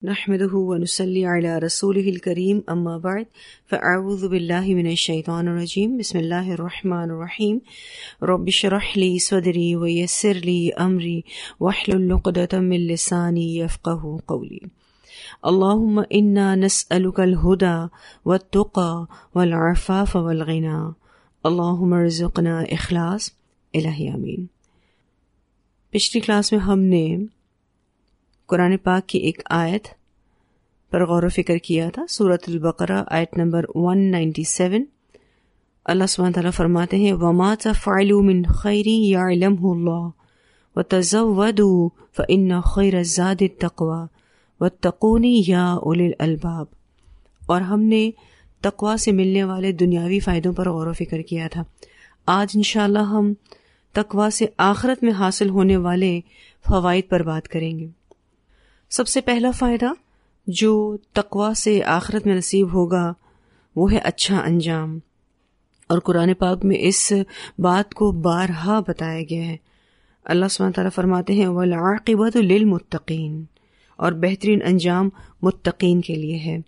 نحمده ونصلي على رسوله الكريم اما بعد فاعوذ بالله من الشيطان الرجيم بسم الله الرحمن الرحيم رب اشرح لي صدري ويسر لي امري واحلل عقدة من لساني يفقهوا قولي اللهم انا نسألك الهدى والتقى والعفاف والغنى اللهم ارزقنا اخلاص الہی آمین۔ پچھلی کلاس میں ہم نے قرآن پاک کی ایک آیت پر غور و فکر کیا تھا، سورۃ البقرہ آیت نمبر 197۔ اللہ سبحانہ تعالیٰ فرماتے ہیں وَمَا تَفْعَلُوا مِنْ خَيْرٍ يَعْلَمْهُ اللَّهُ وَتَزَوَّدُوا فَإِنَّ خَيْرَ الزَّادِ التَّقْوَىٰ وَاتَّقُونِ يَا أُولِي الْأَلْبَابِ۔ اور ہم نے تقویٰ سے ملنے والے دنیاوی فائدوں پر غور و فکر کیا تھا۔ آج انشاءاللہ ہم تقویٰ سے آخرت میں حاصل ہونے والے فوائد پر بات کریں گے۔ سب سے پہلا فائدہ جو تقویٰ سے آخرت میں نصیب ہوگا وہ ہے اچھا انجام، اور قرآن پاک میں اس بات کو بارہا بتایا گیا ہے۔ اللہ سبحانہ تعالیٰ فرماتے ہیں وَالْعَاقِبَةُ لِلْمُتَّقِينَ، اور بہترین انجام متقین کے لیے ہے۔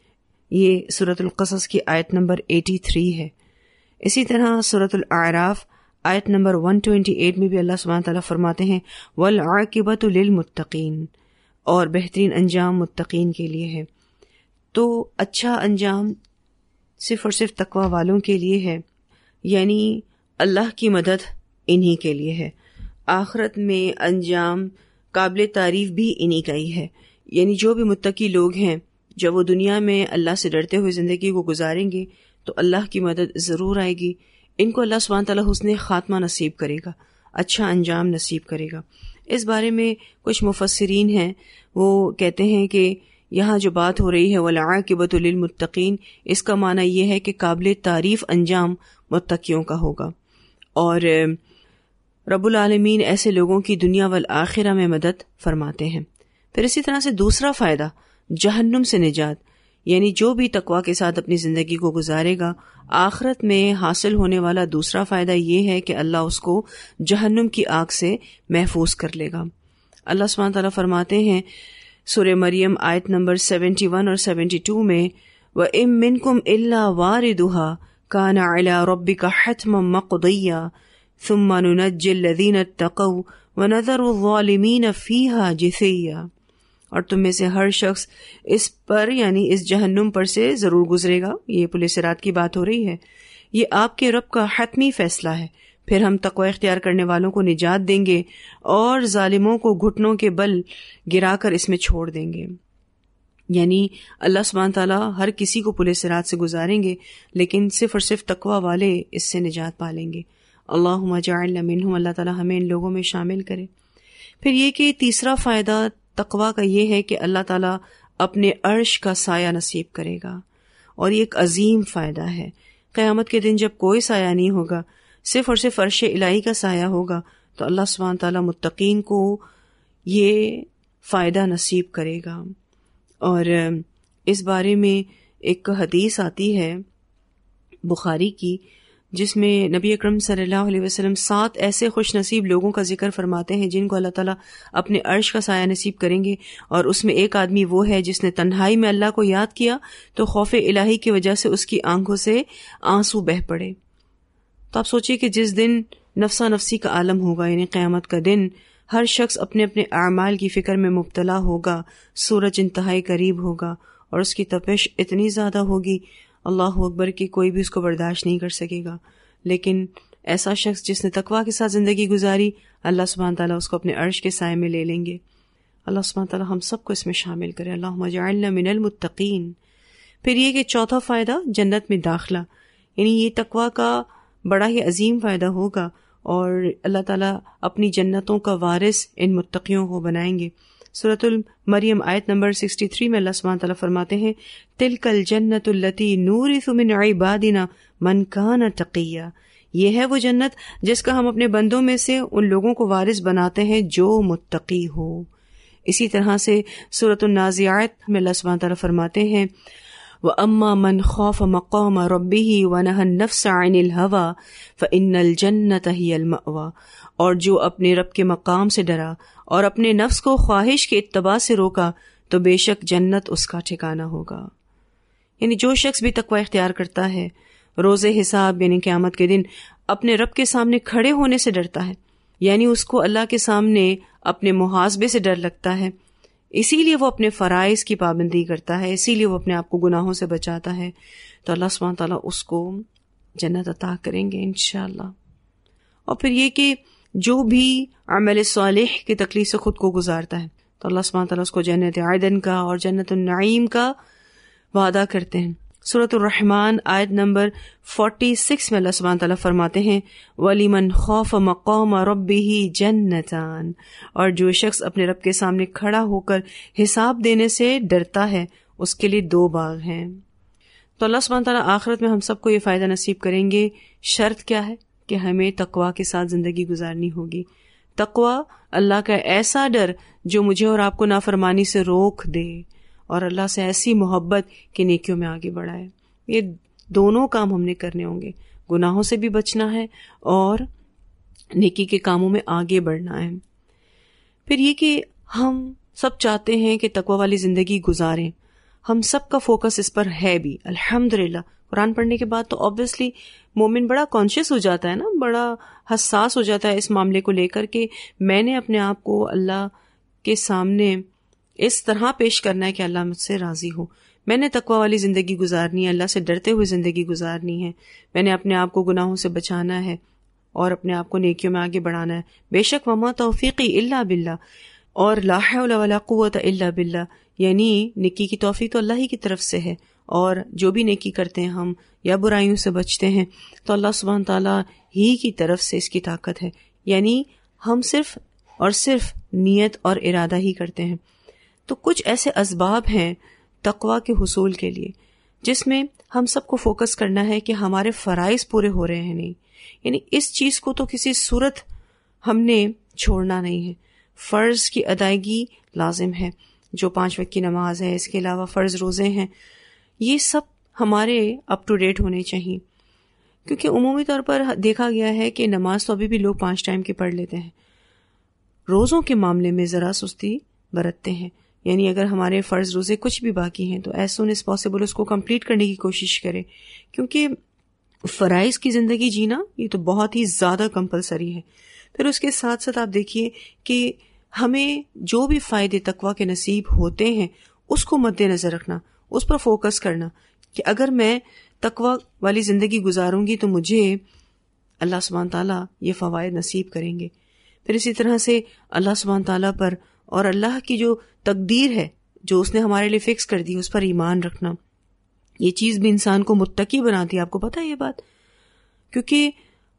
یہ سورۃ القصص کی آیت نمبر 83 ہے۔ اسی طرح سورۃ الاعراف آیت نمبر 128 میں بھی اللہ سبحانہ تعالیٰ فرماتے ہیں وَالْعَاقِبَةُ لِلْمُتَّقِينَ، اور بہترین انجام متقین کے لیے ہے۔ تو اچھا انجام صرف اور صرف تقوی والوں کے لیے ہے، یعنی اللہ کی مدد انہی کے لیے ہے۔ آخرت میں انجام قابل تعریف بھی انہی کا ہی ہے، یعنی جو بھی متقی لوگ ہیں جب وہ دنیا میں اللہ سے ڈرتے ہوئے زندگی کو گزاریں گے تو اللہ کی مدد ضرور آئے گی۔ ان کو اللہ سبحانہ تعالیٰ حسن خاتمہ نصیب کرے گا، اچھا انجام نصیب کرے گا۔ اس بارے میں کچھ مفسرین ہیں، وہ کہتے ہیں کہ یہاں جو بات ہو رہی ہے وَالْعَاقِبَةُ لِلْمُتَّقِينَ، اس کا معنی یہ ہے کہ قابل تعریف انجام متقیوں کا ہوگا، اور رب العالمین ایسے لوگوں کی دنیا والآخرہ میں مدد فرماتے ہیں۔ پھر اسی طرح سے دوسرا فائدہ جہنم سے نجات، یعنی جو بھی تقویٰ کے ساتھ اپنی زندگی کو گزارے گا، آخرت میں حاصل ہونے والا دوسرا فائدہ یہ ہے کہ اللہ اس کو جہنم کی آگ سے محفوظ کر لے گا۔ اللہ سبحانہ تعالیٰ فرماتے ہیں سورہ مریم آیت نمبر 71 اور 72 میں وَإِن مِّنكُمْ إِلَّا وَارِدُهَا كَانَ عَلَىٰ رَبِّكَ حَتْمًا مَّقْضِيًّا ثُمَّ نُنَجِّي الَّذِينَ اتَّقَوْا وَنَذَرُ الظَّالِمِينَ فِيهَا جِثِيًّا، اور تم میں سے ہر شخص اس پر یعنی اس جہنم پر سے ضرور گزرے گا۔ یہ پل صراط کی بات ہو رہی ہے۔ یہ آپ کے رب کا حتمی فیصلہ ہے، پھر ہم تقوی اختیار کرنے والوں کو نجات دیں گے اور ظالموں کو گھٹنوں کے بل گرا کر اس میں چھوڑ دیں گے۔ یعنی اللہ سبحانہ تعالیٰ ہر کسی کو پل صراط سے گزاریں گے، لیکن صرف اور صرف تقوی والے اس سے نجات پالیں گے۔ اللہم اجعلنا منہم، اللہ تعالیٰ ہمیں ان لوگوں میں شامل کرے۔ پھر یہ کہ تیسرا فائدہ تقوی کا یہ ہے کہ اللہ تعالیٰ اپنے عرش کا سایہ نصیب کرے گا، اور یہ ایک عظیم فائدہ ہے۔ قیامت کے دن جب کوئی سایہ نہیں ہوگا، صرف اور صرف عرش الہی کا سایہ ہوگا، تو اللہ سبحانہ تعالیٰ متقین کو یہ فائدہ نصیب کرے گا۔ اور اس بارے میں ایک حدیث آتی ہے بخاری کی، جس میں نبی اکرم صلی اللہ علیہ وسلم 7 ایسے خوش نصیب لوگوں کا ذکر فرماتے ہیں جن کو اللہ تعالیٰ اپنے عرش کا سایہ نصیب کریں گے، اور اس میں ایک آدمی وہ ہے جس نے تنہائی میں اللہ کو یاد کیا تو خوف الہی کی وجہ سے اس کی آنکھوں سے آنسو بہہ پڑے۔ تو آپ سوچئے کہ جس دن نفسا نفسی کا عالم ہوگا، یعنی قیامت کا دن، ہر شخص اپنے اپنے اعمال کی فکر میں مبتلا ہوگا، سورج انتہائی قریب ہوگا اور اس کی تپش اتنی زیادہ ہوگی اللہ اکبر کہ کوئی بھی اس کو برداشت نہیں کر سکے گا۔ لیکن ایسا شخص جس نے تقویٰ کے ساتھ زندگی گزاری، اللہ سبحانہ تعالیٰ اس کو اپنے عرش کے سائے میں لے لیں گے۔ اللہ سبحانہ تعالیٰ ہم سب کو اس میں شامل کرے، اللہم اجعلنا من المتقین۔ پھر یہ کہ چوتھا فائدہ جنت میں داخلہ، یعنی یہ تقویٰ کا بڑا ہی عظیم فائدہ ہوگا، اور اللہ تعالیٰ اپنی جنتوں کا وارث ان متقیوں کو بنائیں گے۔ سورۃ المریم آیت نمبر 63 میں اللہ سبحانہ تعالیٰ فرماتے ہیں تِلْكَ الْجَنَّةُ الَّتِي نُورِثُ مِنْ عِبَادِنَا مَنْ كَانَ تَقِيًّا، یہ ہے وہ جنت جس کا ہم اپنے بندوں میں سے ان لوگوں کو وارث بناتے ہیں جو متقی ہو۔ اسی طرح سے سورۃ النازعات میں اللہ سبحانہ تعالیٰ فرماتے ہیں وَأَمَّا مَنْ خَافَ مَقَامَ رَبِّهِ وَنَهَى النَّفْسَ عَنِ الْهَوَىٰ فَإِنَّ الْجَنَّةَ هِيَ الْمَأْوَىٰ، اور جو اپنے رب کے مقام سے ڈرا اور اپنے نفس کو خواہش کے اتباع سے روکا تو بے شک جنت اس کا ٹھکانہ ہوگا. یعنی جو شخص بھی تقوی اختیار کرتا ہے روز حساب یعنی قیامت کے دن اپنے رب کے سامنے کھڑے ہونے سے ڈرتا ہے، یعنی اس کو اللہ کے سامنے اپنے محاسبے سے ڈر لگتا ہے، اسی لیے وہ اپنے فرائض کی پابندی کرتا ہے، اسی لیے وہ اپنے آپ کو گناہوں سے بچاتا ہے، تو اللہ سبحانہ تعالیٰ اس کو جنت عطا کریں گے انشاءاللہ. اور پھر یہ کہ جو بھی عمل صالح کی تکلیف سے خود کو گزارتا ہے تو اللہ سبحانہ تعالیٰ اس کو جنت عدن کا اور جنت النعیم کا وعدہ کرتے ہیں. سورۃ الرحمن آیت نمبر 46 میں اللہ سبحانہ تعالیٰ فرماتے ہیں وَلِمَنْ خَافَ مَقَامَ رَبِّهِ جَنَّتَانِ، اور جو شخص اپنے رب کے سامنے کھڑا ہو کر حساب دینے سے ڈرتا ہے اس کے لیے 2 باغ ہیں. تو اللہ سبحانہ تعالیٰ آخرت میں ہم سب کو یہ فائدہ نصیب کریں گے. شرط کیا ہے کہ ہمیں تقوی کے ساتھ زندگی گزارنی ہوگی. تقوی اللہ کا ایسا ڈر جو مجھے اور آپ کو نافرمانی سے روک دے، اور اللہ سے ایسی محبت کہ نیکیوں میں آگے بڑھائے. یہ دونوں کام ہم نے کرنے ہوں گے، گناہوں سے بھی بچنا ہے اور نیکی کے کاموں میں آگے بڑھنا ہے. پھر یہ کہ ہم سب چاہتے ہیں کہ تقوی والی زندگی گزاریں، ہم سب کا فوکس اس پر ہے بھی الحمدللہ. قرآن پڑھنے کے بعد تو آبویسلی مومن بڑا کانشیس ہو جاتا ہے نا، بڑا حساس ہو جاتا ہے اس معاملے کو لے کر کہ میں نے اپنے آپ کو اللہ کے سامنے اس طرح پیش کرنا ہے کہ اللہ مجھ سے راضی ہو. میں نے تقوی والی زندگی گزارنی ہے، اللہ سے ڈرتے ہوئے زندگی گزارنی ہے. میں نے اپنے آپ کو گناہوں سے بچانا ہے اور اپنے آپ کو نیکیوں میں آگے بڑھانا ہے. بے شک وما توفیقی الا باللہ، اور لا حول ولا قوت الا باللہ، یعنی نیکی کی توفیق تو اللہ ہی کی طرف سے ہے، اور جو بھی نیکی کرتے ہیں ہم یا برائیوں سے بچتے ہیں تو اللہ سبحانہ تعالیٰ ہی کی طرف سے اس کی طاقت ہے. یعنی ہم صرف اور صرف نیت اور ارادہ ہی کرتے ہیں. تو کچھ ایسے اسباب ہیں تقوی کے حصول کے لیے جس میں ہم سب کو فوکس کرنا ہے کہ ہمارے فرائض پورے ہو رہے ہیں نہیں، یعنی اس چیز کو تو کسی صورت ہم نے چھوڑنا نہیں ہے. فرض کی ادائیگی لازم ہے، جو 5 وقت کی نماز ہے، اس کے علاوہ فرض روزے ہیں، یہ سب ہمارے اپ ٹو ڈیٹ ہونے چاہیے. کیونکہ عمومی طور پر دیکھا گیا ہے کہ نماز تو ابھی بھی لوگ 5 ٹائم کی پڑھ لیتے ہیں، روزوں کے معاملے میں ذرا سستی برتتے ہیں. یعنی اگر ہمارے فرض روزے کچھ بھی باقی ہیں تو ایز سون ایز پاسبل اس کو کمپلیٹ کرنے کی کوشش کرے، کیونکہ فرائض کی زندگی جینا یہ تو بہت ہی زیادہ کمپلسری ہے. پھر اس کے ساتھ ساتھ آپ دیکھیے کہ ہمیں جو بھی فائدے تقوی کے نصیب ہوتے ہیں اس کو مد نظر رکھنا، اس پر فوکس کرنا کہ اگر میں تقوی والی زندگی گزاروں گی تو مجھے اللہ سبحانہ تعالیٰ یہ فوائد نصیب کریں گے. پھر اسی طرح سے اللہ سبحانہ تعالیٰ پر اور اللہ کی جو تقدیر ہے جو اس نے ہمارے لیے فکس کر دی اس پر ایمان رکھنا، یہ چیز بھی انسان کو متقی بناتی ہے. آپ کو پتہ ہے یہ بات؟ کیونکہ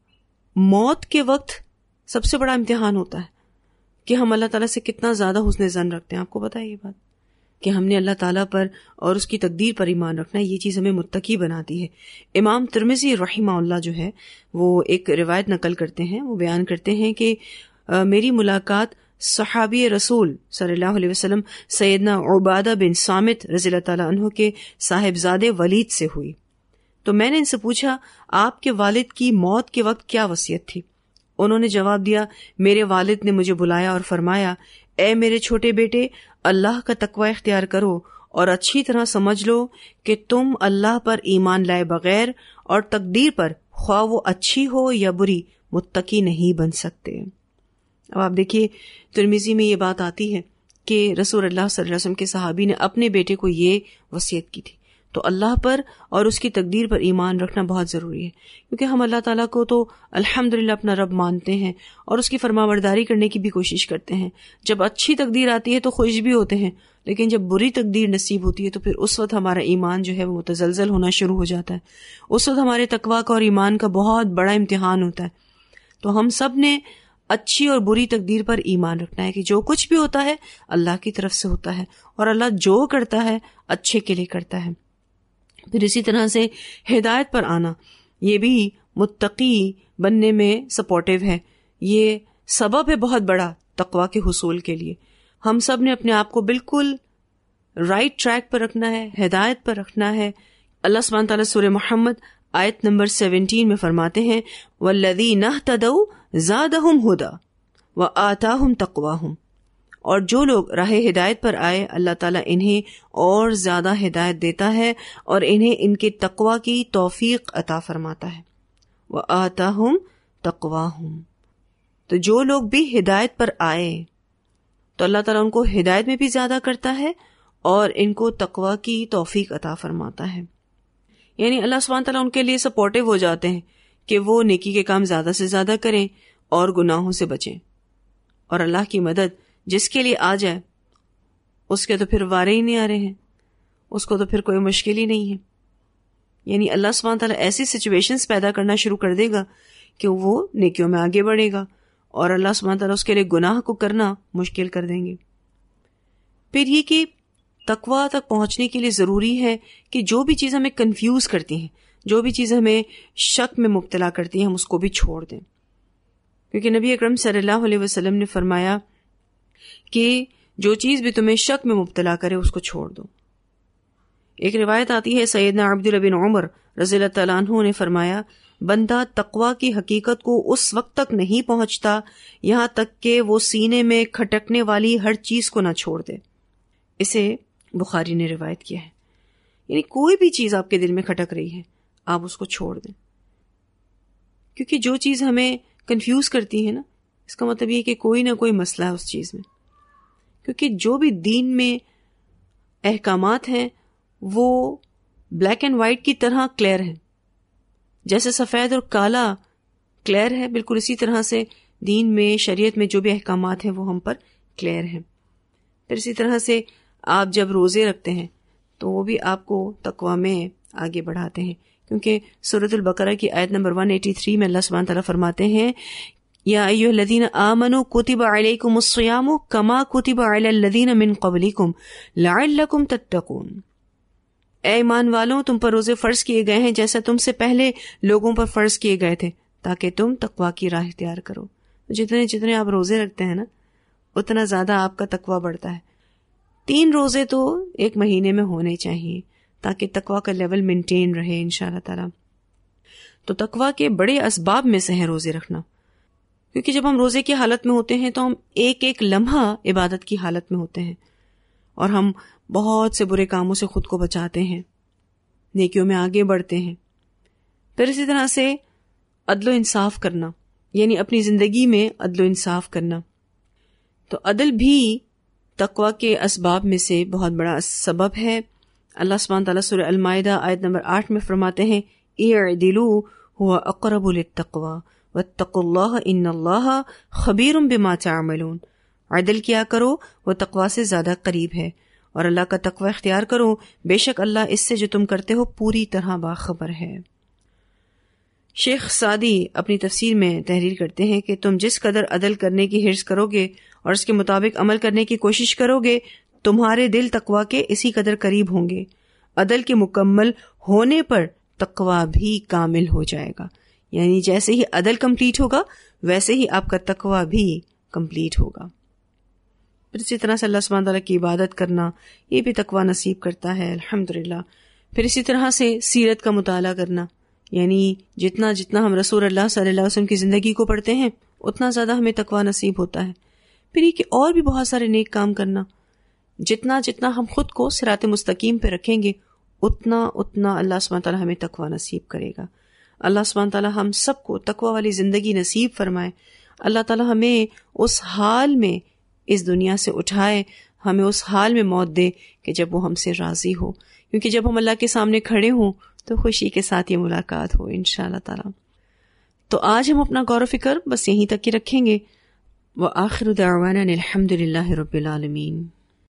موت کے وقت سب سے بڑا امتحان ہوتا ہے کہ ہم اللہ تعالیٰ سے کتنا زیادہ حسن ظن رکھتے ہیں. آپ کو پتہ ہے یہ بات کہ ہم نے اللہ تعالیٰ پر اور اس کی تقدیر پر ایمان رکھنا ہے، یہ چیز ہمیں متقی بناتی ہے. امام ترمذی رحمہ اللہ جو ہے وہ ایک روایت نقل کرتے ہیں، وہ بیان کرتے ہیں کہ میری ملاقات صحابی رسول صلی اللہ علیہ وسلم سیدنا عبادہ بن صامت رضی اللہ تعالیٰ عنہ کے صاحبزادے ولید سے ہوئی. تو میں نے ان سے پوچھا آپ کے والد کی موت کے وقت کیا وصیت تھی؟ انہوں نے جواب دیا میرے والد نے مجھے بلایا اور فرمایا اے میرے چھوٹے بیٹے، اللہ کا تقوی اختیار کرو اور اچھی طرح سمجھ لو کہ تم اللہ پر ایمان لائے بغیر اور تقدیر پر خواہ وہ اچھی ہو یا بری متقی نہیں بن سکتے. اب آپ دیکھیے ترمذی میں یہ بات آتی ہے کہ رسول اللہ صلی اللہ علیہ وسلم کے صحابی نے اپنے بیٹے کو یہ وصیت کی تھی. تو اللہ پر اور اس کی تقدیر پر ایمان رکھنا بہت ضروری ہے، کیونکہ ہم اللہ تعالیٰ کو تو الحمدللہ اپنا رب مانتے ہیں اور اس کی فرمانبرداری کرنے کی بھی کوشش کرتے ہیں. جب اچھی تقدیر آتی ہے تو خوش بھی ہوتے ہیں، لیکن جب بری تقدیر نصیب ہوتی ہے تو پھر اس وقت ہمارا ایمان جو ہے وہ متزلزل ہونا شروع ہو جاتا ہے. اس وقت ہمارے تقویٰ کا اور ایمان کا بہت بڑا امتحان ہوتا ہے. تو ہم سب نے اچھی اور بری تقدیر پر ایمان رکھنا ہے کہ جو کچھ بھی ہوتا ہے اللہ کی طرف سے ہوتا ہے اور اللہ جو کرتا ہے اچھے کے لیے کرتا ہے. پھر اسی طرح سے ہدایت پر آنا یہ بھی متقی بننے میں سپورٹیو ہے، یہ سبب ہے بہت بڑا تقویٰ کے حصول کے لیے. ہم سب نے اپنے آپ کو بالکل رائٹ ٹریک پر رکھنا ہے، ہدایت پر رکھنا ہے. اللہ سبحانہ تعالیٰ سورہ محمد آیت نمبر 17 میں فرماتے ہیں وَالَّذِينَ اهْتَدَوْا زَادَهُمْ هُدًى وَآتَاهُمْ تَقْوَاهُمْ، اور جو لوگ راہ ہدایت پر آئے اللہ تعالیٰ انہیں اور زیادہ ہدایت دیتا ہے اور انہیں ان کے تقوی کی توفیق عطا فرماتا ہے. وَآتَاهُمْ تَقْوَاهُمْ. تو جو لوگ بھی ہدایت پر آئے تو اللہ تعالیٰ ان کو ہدایت میں بھی زیادہ کرتا ہے اور ان کو تقوی کی توفیق عطا فرماتا ہے. یعنی اللہ سبحانہ تعالیٰ ان کے لیے سپورٹیو ہو جاتے ہیں کہ وہ نیکی کے کام زیادہ سے زیادہ کریں اور گناہوں سے بچیں. اور اللہ کی مدد جس کے لیے آ جائے اس کے تو پھر وارے ہی نہیں آ رہے ہیں، اس کو تو پھر کوئی مشکل ہی نہیں ہے. یعنی اللہ سبحانہ تعالیٰ ایسی سچویشنز پیدا کرنا شروع کر دے گا کہ وہ نیکیوں میں آگے بڑھے گا اور اللہ سبحانہ تعالیٰ اس کے لیے گناہ کو کرنا مشکل کر دیں گے. پھر یہ کہ تقویٰ تک پہنچنے کے لیے ضروری ہے کہ جو بھی چیز ہمیں کنفیوز کرتی ہیں، جو بھی چیز ہمیں شک میں مبتلا کرتی ہیں، ہم اس کو بھی چھوڑ دیں. کیونکہ نبی اکرم صلی اللہ علیہ وسلم نے فرمایا کہ جو چیز بھی تمہیں شک میں مبتلا کرے اس کو چھوڑ دو. ایک روایت آتی ہے سیدنا عبداللہ بن عمر رضی اللہ تعالیٰ عنہ نے فرمایا بندہ تقویٰ کی حقیقت کو اس وقت تک نہیں پہنچتا یہاں تک کہ وہ سینے میں کھٹکنے والی ہر چیز کو نہ چھوڑ دے. اسے بخاری نے روایت کیا ہے. یعنی کوئی بھی چیز آپ کے دل میں کھٹک رہی ہے آپ اس کو چھوڑ دیں، کیونکہ جو چیز ہمیں کنفیوز کرتی ہے نا، اس کا مطلب یہ کہ کوئی نہ کوئی مسئلہ ہے اس چیز میں. کیونکہ جو بھی دین میں احکامات ہیں وہ بلیک اینڈ وائٹ کی طرح کلیئر ہیں. جیسے سفید اور کالا کلیئر ہے، بالکل اسی طرح سے دین میں شریعت میں جو بھی احکامات ہیں وہ ہم پر کلیئر ہیں. پھر اسی طرح سے آپ جب روزے رکھتے ہیں تو وہ بھی آپ کو تقویٰ میں آگے بڑھاتے ہیں. کیونکہ سورۃ البقرہ کی آیت نمبر 183 میں اللہ سبحانہ تعالیٰ فرماتے ہیں یا ایھا الذین آمنوا کتب علیکم الصیام کما کتب علی الذین من قبلکم لعلکم تتقون. اے ایمان والوں تم پر روزے فرض کیے گئے ہیں جیسا تم سے پہلے لوگوں پر فرض کیے گئے تھے تاکہ تم تقویٰ کی راہ اختیار کرو. جتنے جتنے آپ روزے رکھتے ہیں نا اتنا زیادہ آپ کا تقویٰ بڑھتا ہے. 3 روزے تو ایک مہینے میں ہونے چاہیے تاکہ تقویٰ کا لیول مینٹین رہے انشاءاللہ تعالی. تو تقویٰ کے بڑے اسباب میں سے ہے روزے رکھنا. کیونکہ جب ہم روزے کی حالت میں ہوتے ہیں تو ہم ایک ایک لمحہ عبادت کی حالت میں ہوتے ہیں اور ہم بہت سے برے کاموں سے خود کو بچاتے ہیں، نیکیوں میں آگے بڑھتے ہیں. پھر اسی طرح سے عدل و انصاف کرنا، یعنی اپنی زندگی میں عدل و انصاف کرنا. تو عدل بھی تقویٰ کے اسباب میں سے بہت بڑا سبب ہے. اللہ سبحانہ تعالیٰ سورہ المائدہ آیت نمبر 8 میں فرماتے ہیں اعدلوا هو اقرب للتقوى واتقوا اللہ ان اللہ خبیر بما تعملون. عدل کیا کرو وہ تقویٰ سے زیادہ قریب ہے اور اللہ کا تقویٰ اختیار کرو، بے شک اللہ اس سے جو تم کرتے ہو پوری طرح باخبر ہے. شیخ سعدی اپنی تفسیر میں تحریر کرتے ہیں کہ تم جس قدر عدل کرنے کی حرص کرو گے اور اس کے مطابق عمل کرنے کی کوشش کرو گے تمہارے دل تقویٰ کے اسی قدر قریب ہوں گے. عدل کے مکمل ہونے پر تقویٰ بھی کامل ہو جائے گا. یعنی جیسے ہی عدل کمپلیٹ ہوگا ویسے ہی آپ کا تقویٰ بھی کمپلیٹ ہوگا. پھر اسی طرح سے اللہ سبحانہ تعالیٰ کی عبادت کرنا یہ بھی تقویٰ نصیب کرتا ہے الحمدللہ. پھر اسی طرح سے سیرت کا مطالعہ کرنا، یعنی جتنا جتنا ہم رسول اللہ صلی اللہ علیہ وسلم کی زندگی کو پڑھتے ہیں اتنا زیادہ ہمیں تقویٰ نصیب ہوتا ہے. پھر یہ کہ اور بھی بہت سارے نیک کام کرنا، جتنا جتنا ہم خود کو صراط مستقیم پہ رکھیں گے اتنا اتنا اللہ سبحانہ تعالیٰ ہمیں تقویٰ نصیب کرے گا. اللہ سبحانہ تعالیٰ ہم سب کو تقویٰ والی زندگی نصیب فرمائے. اللہ تعالیٰ ہمیں اس حال میں اس دنیا سے اٹھائے، ہمیں اس حال میں موت دے کہ جب وہ ہم سے راضی ہو، کیونکہ جب ہم اللہ کے سامنے کھڑے ہوں تو خوشی کے ساتھ یہ ملاقات ہو انشاءاللہ تعالیٰ. تو آج ہم اپنا غور و فکر بس یہیں تک ہی رکھیں گے. وآخر دعوانا الحمد للہ رب العالمین.